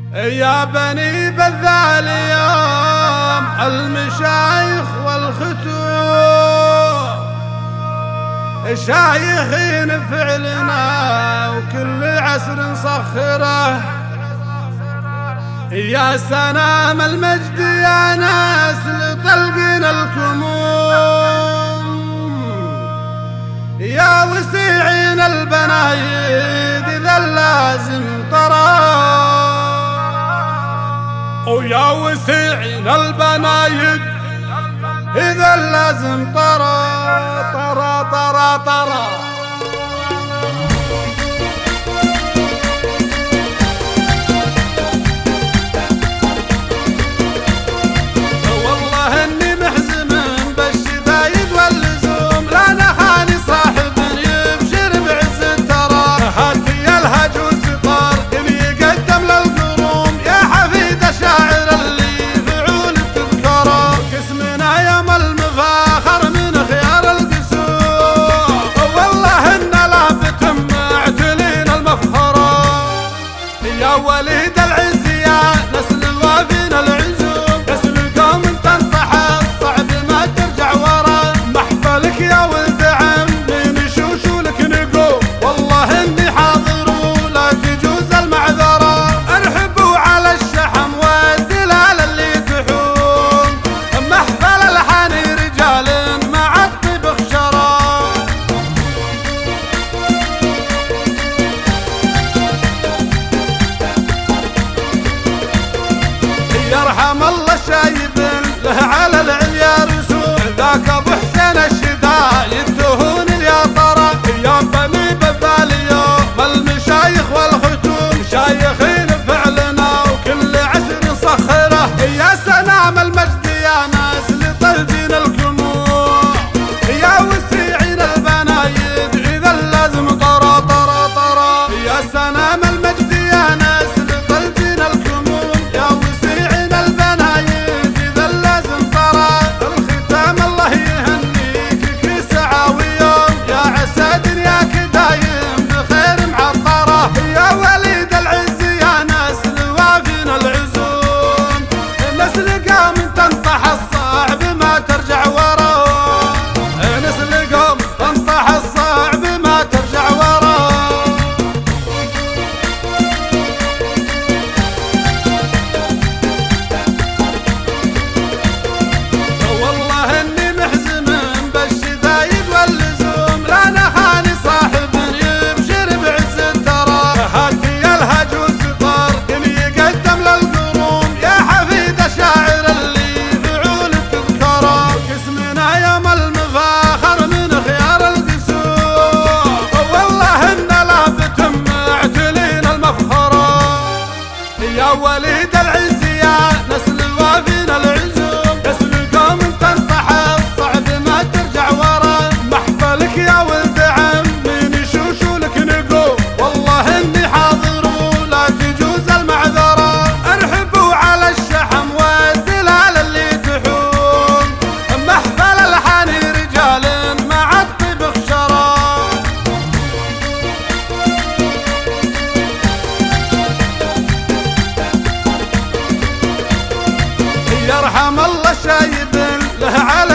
يا بني بذال يوم المشايخ والختوم شايخين فعلنا وكل عسر صخره. يا سلام المجد يا ناس لطلقين الكموم، يا وسيعين البنايد إذا لازم ترى، ويا وسيعين البنايد إذا لازم ترى ترى ترى ترى. والله اني محزم بالشدايد واللزوم، لا نخاني صاحب يبشر بعز الترى. هاتي الهج وسطار ان يقدم للقروم، يا حفيد الشاعر اللي فعول تذكره. قسمنا يوم المفاخر من خيار القسوم، والله ان لا بتم معتلين المفخره. يا وليد العز يا نسل وافين العزوم، نسل قوم تنطحن صعب ما ترجع ورا. محفلك يا ولد عم من شوشولك نقوم، والله اني حاضر ولا تجوز المعذره. ارحبوا على الشحم والدلال اللي تحوم، محفل الحاني رجال مع الطيب خشره. يرحم الله شايب له على العليا رسوم، ذاك ابو حسين الشدايد دهون يا ترى. يا بني بذال يوم المشايخ والختوم، شايخين فعلنا وكل عسر صخره. يا سلام المجد يا ناس لطلقين الكموم، يا وسيعين البنايد اذا لازم ترى ترى ترى. يا سلام المجد يا ناس لطلقين الكموم، يا وسيعين البنايد اذا لازم ترى. الختام الله يهنيك كل ساعه ويوم، يا عسى دنياك دايم بخير معطره. يا وليد العز يا ناس الوافين العزوم، نسل قوم تنطح الصعب ما ترجع ورا. نسل قوم تنطح الصعب ما ترجع ورا. والله اني محزم بالشدايد واللزوم، لا نخاني صاحب يبشر بعز الترى. هاتي الهج وسطار ان يقدم للقروم، يا حفيد الشاعر اللي فعول تذكره. قسمنا يوم المفاخر من خيار القسوم، والله ان لا بتم معتلين المفخره. يا وليد العز يا نسل وافين العزوم، نسل قوم تنطح صعب ما ترجع ورا. محفلك يا ولد عم من شوشولك نقوم، والله اني حاضر ولا تجوز المعذره. ارحبوا على الشحم والدلال اللي تحوم، محفل الحاني رجال مع الطيب خشره. يرحم الله شايب له على